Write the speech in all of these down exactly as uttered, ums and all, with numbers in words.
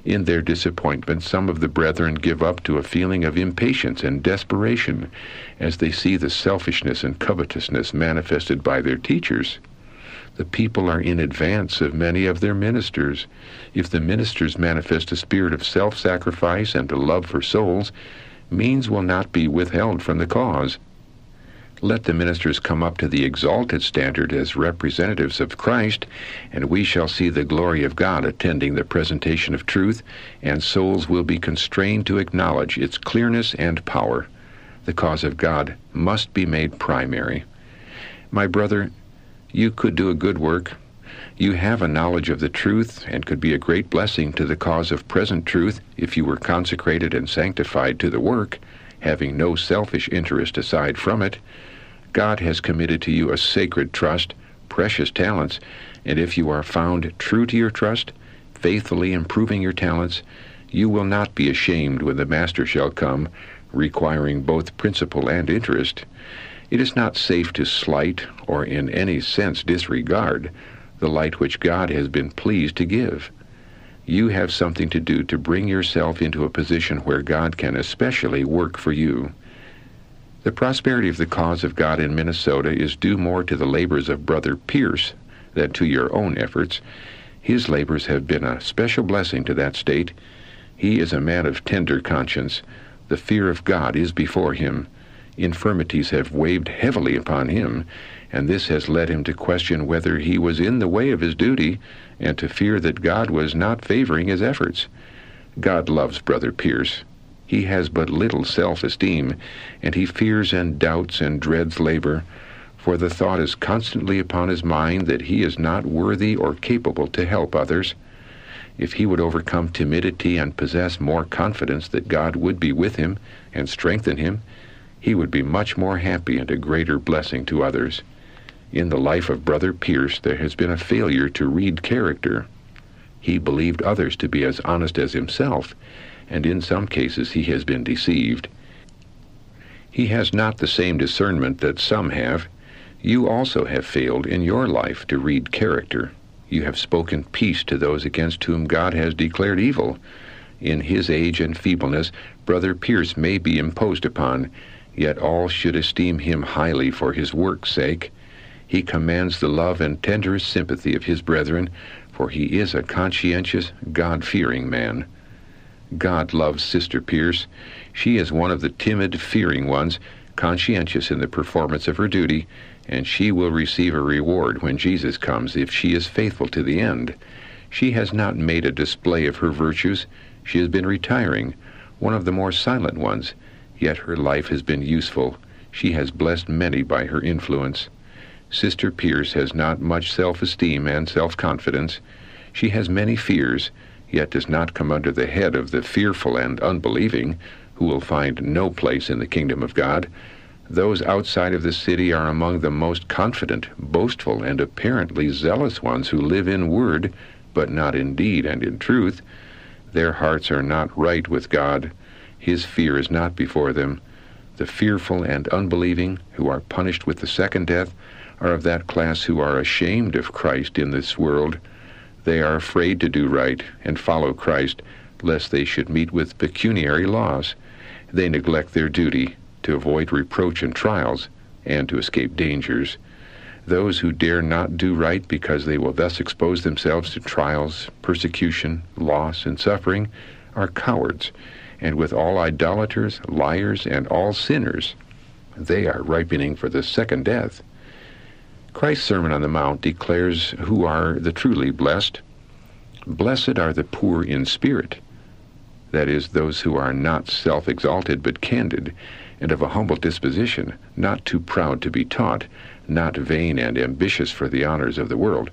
In their disappointment, some of the brethren give up to a feeling of impatience and desperation as they see the selfishness and covetousness manifested by their teachers. The people are in advance of many of their ministers. If the ministers manifest a spirit of self-sacrifice and a love for souls, means will not be withheld from the cause. Let the ministers come up to the exalted standard as representatives of Christ, and we shall see the glory of God attending the presentation of truth, and souls will be constrained to acknowledge its clearness and power. The cause of God must be made primary. My brother, you could do a good work. You have a knowledge of the truth and could be a great blessing to the cause of present truth if you were consecrated and sanctified to the work, having no selfish interest aside from it. God has committed to you a sacred trust, precious talents, and if you are found true to your trust, faithfully improving your talents, you will not be ashamed when the Master shall come, requiring both principle and interest. It is not safe to slight, or in any sense disregard, the light which God has been pleased to give. You have something to do to bring yourself into a position where God can especially work for you. The prosperity of the cause of God in Minnesota is due more to the labors of Brother Pierce than to your own efforts. His labors have been a special blessing to that state. He is a man of tender conscience. The fear of God is before him. Infirmities have weighed heavily upon him, and this has led him to question whether he was in the way of his duty and to fear that God was not favoring his efforts. God loves Brother Pierce. He has but little self-esteem, and he fears and doubts and dreads labor, for the thought is constantly upon his mind that he is not worthy or capable to help others. If he would overcome timidity and possess more confidence that God would be with him and strengthen him, he would be much more happy and a greater blessing to others. In the life of Brother Pierce there has been a failure to read character. He believed others to be as honest as himself, and in some cases he has been deceived. He has not the same discernment that some have. You also have failed in your life to read character. You have spoken peace to those against whom God has declared evil. In his age and feebleness, Brother Pierce may be imposed upon, yet all should esteem him highly for his work's sake. He commands the love and tenderest sympathy of his brethren, for he is a conscientious, God-fearing man. God loves Sister Pierce. She is one of the timid, fearing ones, conscientious in the performance of her duty, and she will receive a reward when Jesus comes if she is faithful to the end. She has not made a display of her virtues. She has been retiring, one of the more silent ones, yet her life has been useful. She has blessed many by her influence. Sister Pierce has not much self-esteem and self-confidence. She has many fears, yet does not come under the head of the fearful and unbelieving, who will find no place in the kingdom of God. Those outside of the city are among the most confident, boastful, and apparently zealous ones who live in word, but not in deed and in truth. Their hearts are not right with God. His fear is not before them. The fearful and unbelieving, who are punished with the second death, are of that class who are ashamed of Christ in this world. They are afraid to do right and follow Christ, lest they should meet with pecuniary loss. They neglect their duty to avoid reproach and trials, and to escape dangers. Those who dare not do right because they will thus expose themselves to trials, persecution, loss, and suffering, are cowards, and with all idolaters, liars, and all sinners, they are ripening for the second death. Christ's Sermon on the Mount declares who are the truly blessed. Blessed are the poor in spirit, that is, those who are not self-exalted but candid, and of a humble disposition, not too proud to be taught, not vain and ambitious for the honors of the world.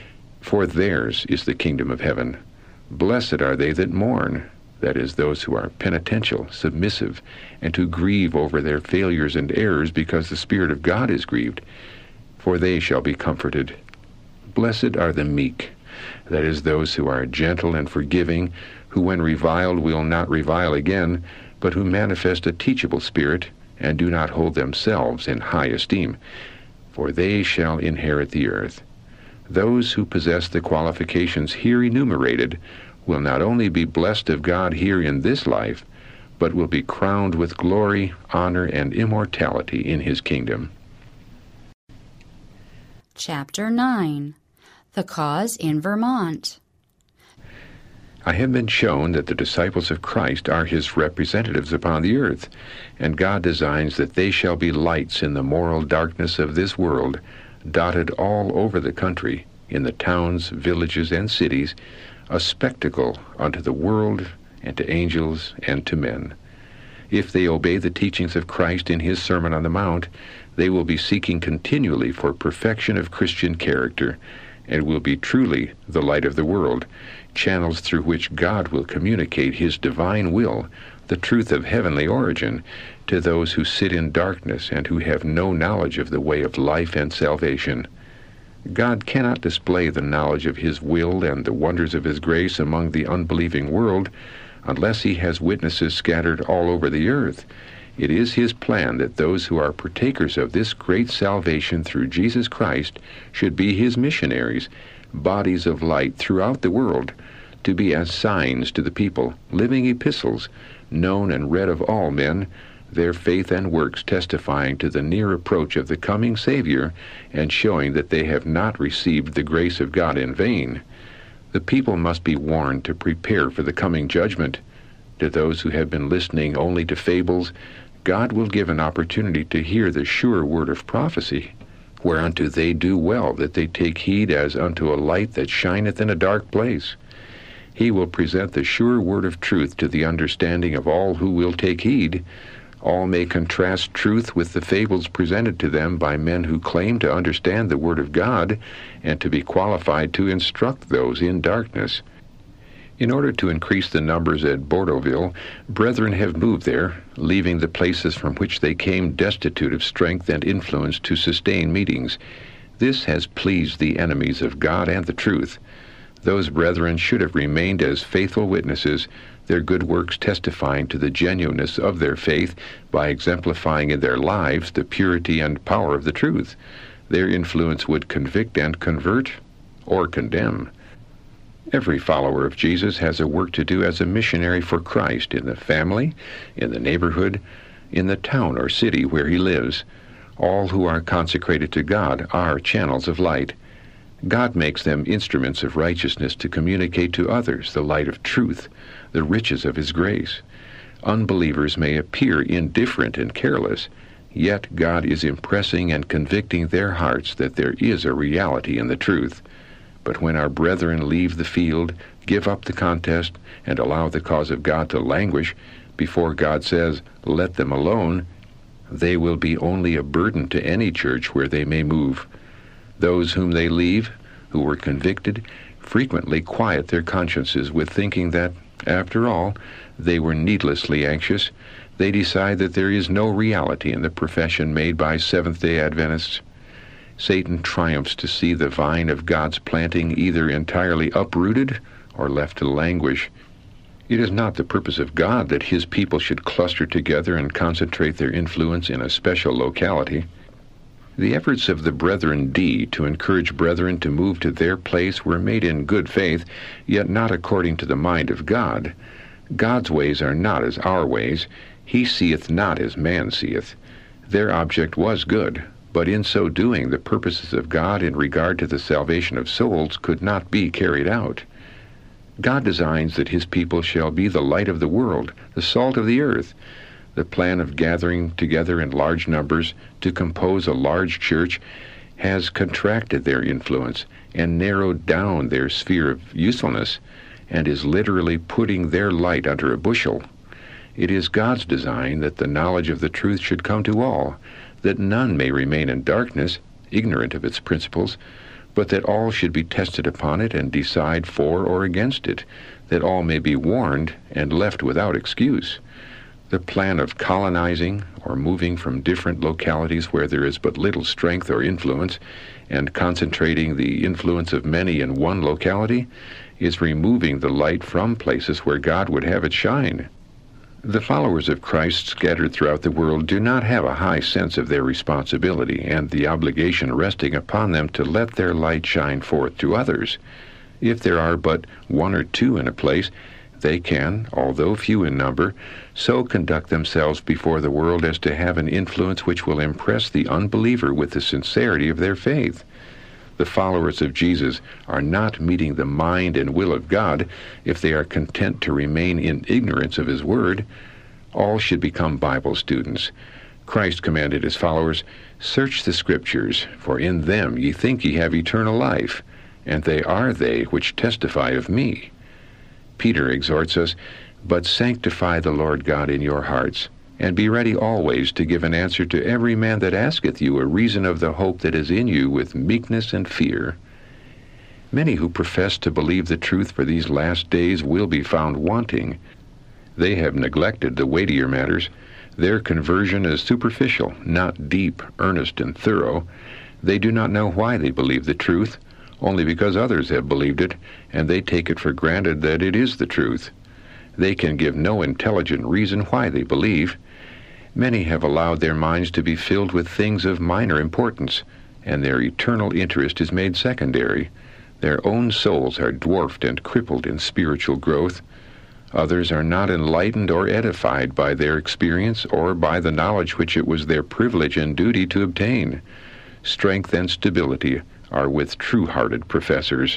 For theirs is the kingdom of heaven. Blessed are they that mourn, that is, those who are penitential, submissive, and who grieve over their failures and errors because the Spirit of God is grieved, for they shall be comforted. Blessed are the meek, that is, those who are gentle and forgiving, who when reviled will not revile again, but who manifest a teachable spirit, and do not hold themselves in high esteem, for they shall inherit the earth. Those who possess the qualifications here enumerated will not only be blessed of God here in this life, but will be crowned with glory, honor, and immortality in his kingdom. Chapter nine. The Cause in Vermont. I have been shown that the disciples of Christ are his representatives upon the earth, and God designs that they shall be lights in the moral darkness of this world, dotted all over the country, in the towns, villages, and cities, a spectacle unto the world, and to angels, and to men. If they obey the teachings of Christ in his Sermon on the Mount, they will be seeking continually for perfection of Christian character, and will be truly the light of the world, channels through which God will communicate his divine will, the truth of heavenly origin, to those who sit in darkness and who have no knowledge of the way of life and salvation. God cannot display the knowledge of his will and the wonders of his grace among the unbelieving world unless he has witnesses scattered all over the earth. It is his plan that those who are partakers of this great salvation through Jesus Christ should be his missionaries, bodies of light throughout the world, to be as signs to the people, living epistles, known and read of all men, their faith and works testifying to the near approach of the coming Savior and showing that they have not received the grace of God in vain. The people must be warned to prepare for the coming judgment. To those who have been listening only to fables, God will give an opportunity to hear the sure word of prophecy, whereunto they do well that they take heed as unto a light that shineth in a dark place. He will present the sure word of truth to the understanding of all who will take heed. All may contrast truth with the fables presented to them by men who claim to understand the Word of God and to be qualified to instruct those in darkness. In order to increase the numbers at Bordeauxville, brethren have moved there, leaving the places from which they came destitute of strength and influence to sustain meetings. This has pleased the enemies of God and the truth. Those brethren should have remained as faithful witnesses, their good works testifying to the genuineness of their faith by exemplifying in their lives the purity and power of the truth. Their influence would convict and convert, or condemn. Every follower of Jesus has a work to do as a missionary for Christ in the family, in the neighborhood, in the town or city where he lives. All who are consecrated to God are channels of light. God makes them instruments of righteousness to communicate to others the light of truth, the riches of his grace. Unbelievers may appear indifferent and careless, yet God is impressing and convicting their hearts that there is a reality in the truth. But when our brethren leave the field, give up the contest, and allow the cause of God to languish, before God says, "Let them alone," they will be only a burden to any church where they may move. Those whom they leave, who were convicted, frequently quiet their consciences with thinking that, after all, they were needlessly anxious. They decide that there is no reality in the profession made by Seventh-day Adventists. Satan triumphs to see the vine of God's planting either entirely uprooted or left to languish. It is not the purpose of God that his people should cluster together and concentrate their influence in a special locality. The efforts of the Brethren D to encourage brethren to move to their place were made in good faith, yet not according to the mind of God. God's ways are not as our ways. He seeth not as man seeth. Their object was good, but in so doing the purposes of God in regard to the salvation of souls could not be carried out. God designs that his people shall be the light of the world, the salt of the earth. The plan of gathering together in large numbers to compose a large church has contracted their influence and narrowed down their sphere of usefulness, and is literally putting their light under a bushel. It is God's design that the knowledge of the truth should come to all, that none may remain in darkness, ignorant of its principles, but that all should be tested upon it and decide for or against it, that all may be warned and left without excuse. The plan of colonizing or moving from different localities where there is but little strength or influence and concentrating the influence of many in one locality is removing the light from places where God would have it shine. The followers of Christ scattered throughout the world do not have a high sense of their responsibility and the obligation resting upon them to let their light shine forth to others. If there are but one or two in a place, they can, although few in number, so conduct themselves before the world as to have an influence which will impress the unbeliever with the sincerity of their faith. The followers of Jesus are not meeting the mind and will of God if they are content to remain in ignorance of His Word. All should become Bible students. Christ commanded His followers, "Search the Scriptures, for in them ye think ye have eternal life, and they are they which testify of me." Peter exhorts us, "But sanctify the Lord God in your hearts, and be ready always to give an answer to every man that asketh you a reason of the hope that is in you with meekness and fear." Many who profess to believe the truth for these last days will be found wanting. They have neglected the weightier matters. Their conversion is superficial, not deep, earnest, and thorough. They do not know why they believe the truth, only because others have believed it, and they take it for granted that it is the truth. They can give no intelligent reason why they believe. Many have allowed their minds to be filled with things of minor importance, and their eternal interest is made secondary. Their own souls are dwarfed and crippled in spiritual growth. Others are not enlightened or edified by their experience or by the knowledge which it was their privilege and duty to obtain. Strength and stability are with true-hearted professors.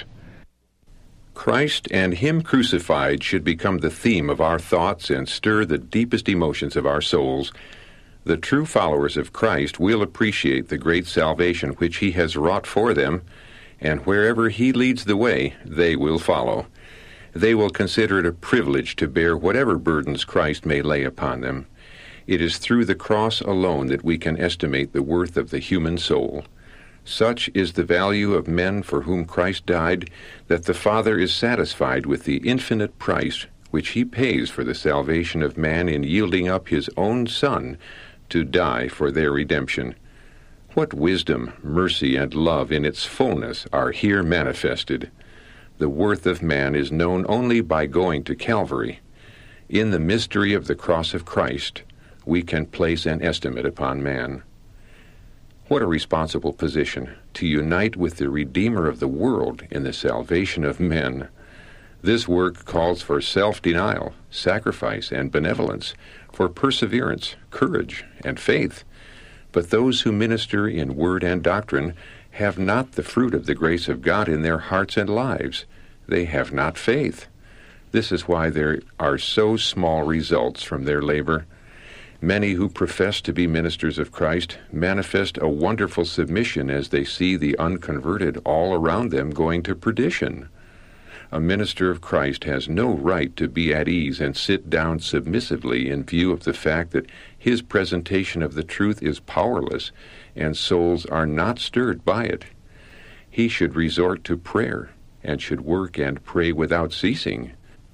Christ and Him crucified should become the theme of our thoughts and stir the deepest emotions of our souls. The true followers of Christ will appreciate the great salvation which He has wrought for them, and wherever He leads the way, they will follow. They will consider it a privilege to bear whatever burdens Christ may lay upon them. It is through the cross alone that we can estimate the worth of the human soul. Such is the value of men for whom Christ died, that the Father is satisfied with the infinite price which He pays for the salvation of man in yielding up His own Son to die for their redemption. What wisdom, mercy, and love in its fullness are here manifested! The worth of man is known only by going to Calvary. In the mystery of the cross of Christ, we can place an estimate upon man. What a responsible position, to unite with the Redeemer of the world in the salvation of men. This work calls for self-denial, sacrifice, and benevolence, for perseverance, courage, and faith. But those who minister in word and doctrine have not the fruit of the grace of God in their hearts and lives. They have not faith. This is why there are so small results from their labor. Many who profess to be ministers of Christ manifest a wonderful submission as they see the unconverted all around them going to perdition. A minister of Christ has no right to be at ease and sit down submissively in view of the fact that his presentation of the truth is powerless and souls are not stirred by it. He should resort to prayer and should work and pray without ceasing.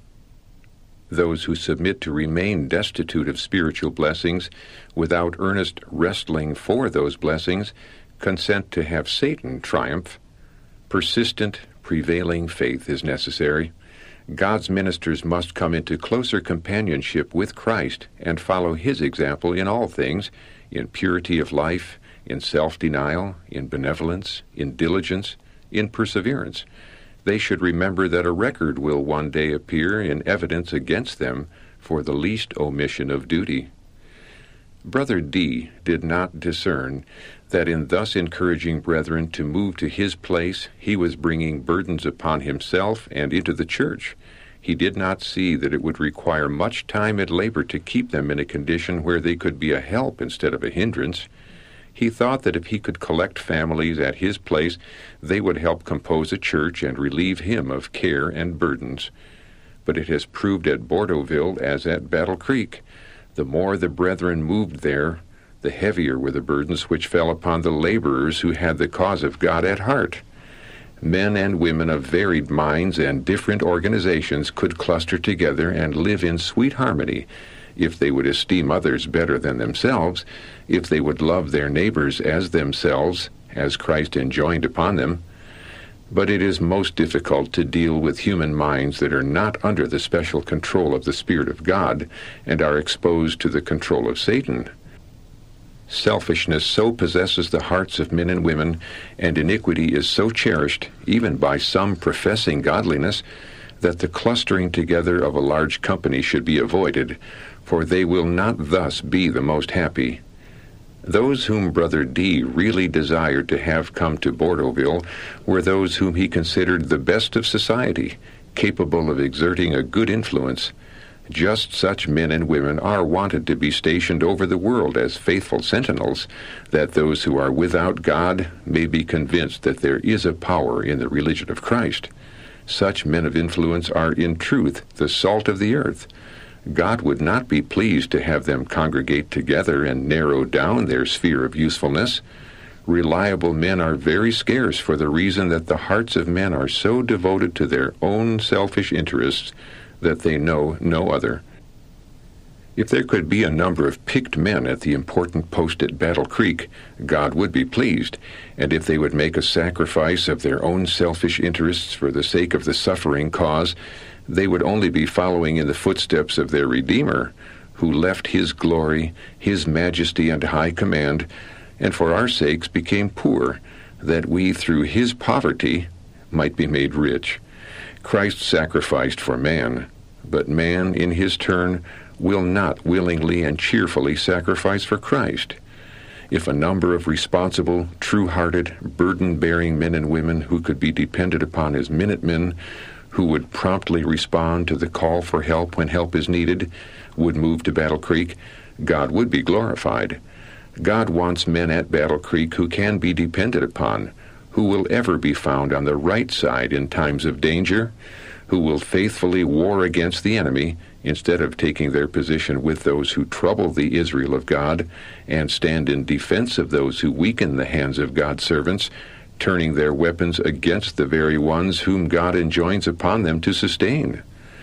Those who submit to remain destitute of spiritual blessings without earnest wrestling for those blessings consent to have Satan triumph. Persistent, prevailing faith is necessary. God's ministers must come into closer companionship with Christ and follow His example in all things, in purity of life, in self-denial, in benevolence, in diligence, in perseverance. They should remember that a record will one day appear in evidence against them for the least omission of duty. Brother D. did not discern that in thus encouraging brethren to move to his place, he was bringing burdens upon himself and into the church. He did not see that it would require much time and labor to keep them in a condition where they could be a help instead of a hindrance. He thought that if he could collect families at his place, they would help compose a church and relieve him of care and burdens. But it has proved at Bordeauxville as at Battle Creek. The more the brethren moved there, the heavier were the burdens which fell upon the laborers who had the cause of God at heart. Men and women of varied minds and different organizations could cluster together and live in sweet harmony if they would esteem others better than themselves, if they would love their neighbors as themselves, as Christ enjoined upon them. But it is most difficult to deal with human minds that are not under the special control of the Spirit of God and are exposed to the control of Satan. Selfishness so possesses the hearts of men and women, and iniquity is so cherished, even by some professing godliness, that the clustering together of a large company should be avoided, for they will not thus be the most happy. Those whom Brother D. really desired to have come to Bordeauxville were those whom he considered the best of society, capable of exerting a good influence. Just such men and women are wanted to be stationed over the world as faithful sentinels, that those who are without God may be convinced that there is a power in the religion of Christ. Such men of influence are in truth the salt of the earth. God would not be pleased to have them congregate together and narrow down their sphere of usefulness. Reliable men are very scarce for the reason that the hearts of men are so devoted to their own selfish interests that they know no other. If there could be a number of picked men at the important post at Battle Creek, God would be pleased, and if they would make a sacrifice of their own selfish interests for the sake of the suffering cause, they would only be following in the footsteps of their Redeemer, who left his glory, his majesty and high command, and for our sakes became poor, that we through his poverty might be made rich. Christ sacrificed for man, but man in his turn will not willingly and cheerfully sacrifice for Christ. If a number of responsible, true-hearted, burden-bearing men and women who could be depended upon as Minutemen, who would promptly respond to the call for help when help is needed, would move to Battle Creek, God would be glorified. God wants men at Battle Creek who can be depended upon, who will ever be found on the right side in times of danger, who will faithfully war against the enemy instead of taking their position with those who trouble the Israel of God and stand in defense of those who weaken the hands of God's servants, turning their weapons against the very ones whom God enjoins upon them to sustain.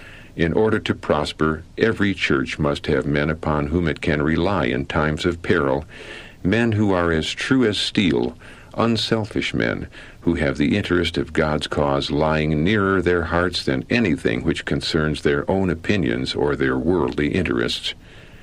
In order to prosper, every church must have men upon whom it can rely in times of peril, men who are as true as steel, unselfish men, who have the interest of God's cause lying nearer their hearts than anything which concerns their own opinions or their worldly interests.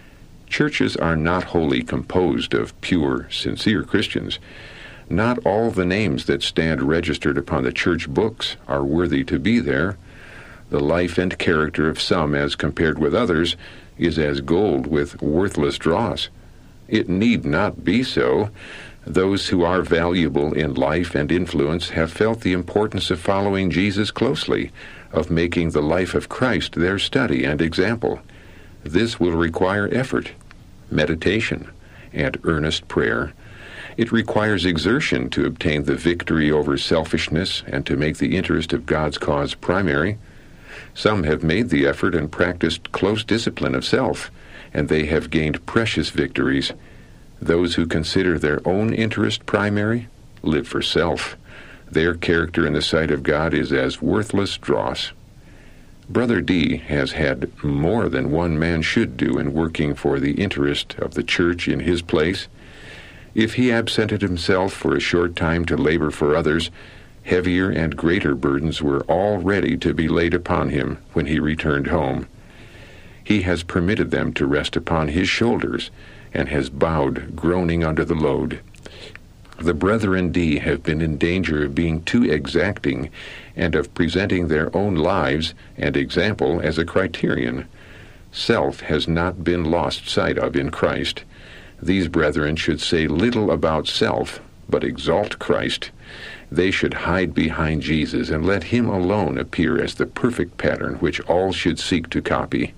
Churches are not wholly composed of pure, sincere Christians. Not all the names that stand registered upon the church books are worthy to be there. The life and character of some, as compared with others, is as gold with worthless dross. It need not be so. Those who are valuable in life and influence have felt the importance of following Jesus closely, of making the life of Christ their study and example. This will require effort, meditation, and earnest prayer. It requires exertion to obtain the victory over selfishness and to make the interest of God's cause primary. Some have made the effort and practiced close discipline of self, and they have gained precious victories. Those who consider their own interest primary live for self. Their character in the sight of God is as worthless dross. Brother D. has had more than one man should do in working for the interest of the church in his place. If he absented himself for a short time to labor for others, heavier and greater burdens were all ready to be laid upon him when he returned home. He has permitted them to rest upon his shoulders, and has bowed, groaning under the load. The brethren D. have been in danger of being too exacting, and of presenting their own lives and example as a criterion. Self has not been lost sight of in Christ. These brethren should say little about self, but exalt Christ. They should hide behind Jesus and let him alone appear as the perfect pattern which all should seek to copy.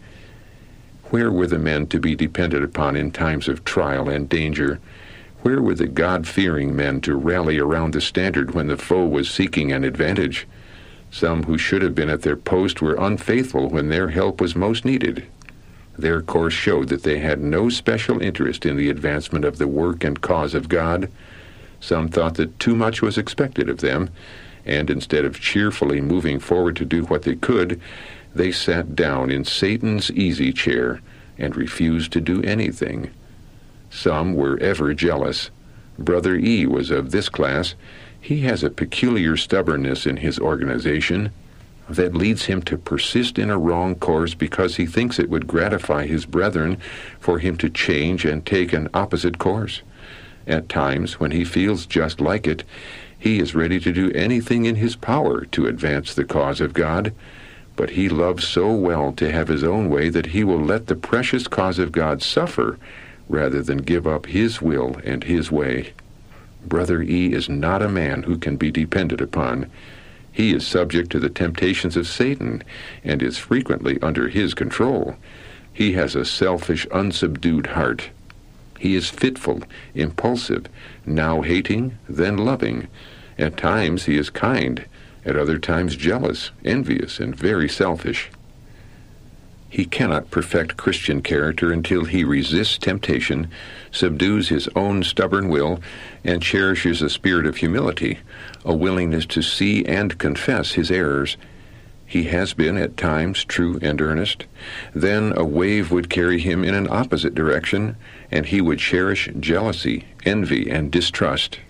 Where were the men to be depended upon in times of trial and danger? Where were the God-fearing men to rally around the standard when the foe was seeking an advantage? Some who should have been at their post were unfaithful when their help was most needed. Their course showed that they had no special interest in the advancement of the work and cause of God. Some thought that too much was expected of them, and instead of cheerfully moving forward to do what they could, they sat down in Satan's easy chair and refused to do anything. Some were ever jealous. Brother E. was of this class. He has a peculiar stubbornness in his organization. that leads him to persist in a wrong course because he thinks it would gratify his brethren for him to change and take an opposite course. At times, when he feels just like it, he is ready to do anything in his power to advance the cause of God, but he loves so well to have his own way that he will let the precious cause of God suffer rather than give up his will and his way. Brother E. is not a man who can be depended upon. He is subject to the temptations of Satan and is frequently under his control. He has a selfish, unsubdued heart. He is fitful, impulsive, now hating, then loving. At times he is kind, at other times jealous, envious, and very selfish. He cannot perfect Christian character until he resists temptation, subdues his own stubborn will, and cherishes a spirit of humility, a willingness to see and confess his errors. He has been at times true and earnest. Then a wave would carry him in an opposite direction, and he would cherish jealousy, envy, and distrust.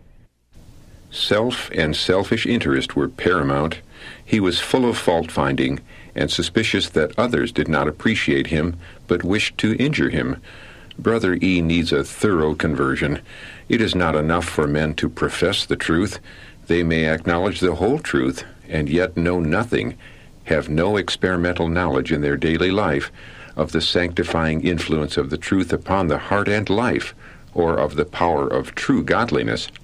Self and selfish interest were paramount. He was full of fault-finding, and suspicious that others did not appreciate him, but wished to injure him. Brother E. needs a thorough conversion. It is not enough for men to profess the truth. They may acknowledge the whole truth, and yet know nothing, have no experimental knowledge in their daily life of the sanctifying influence of the truth upon the heart and life, or of the power of true godliness.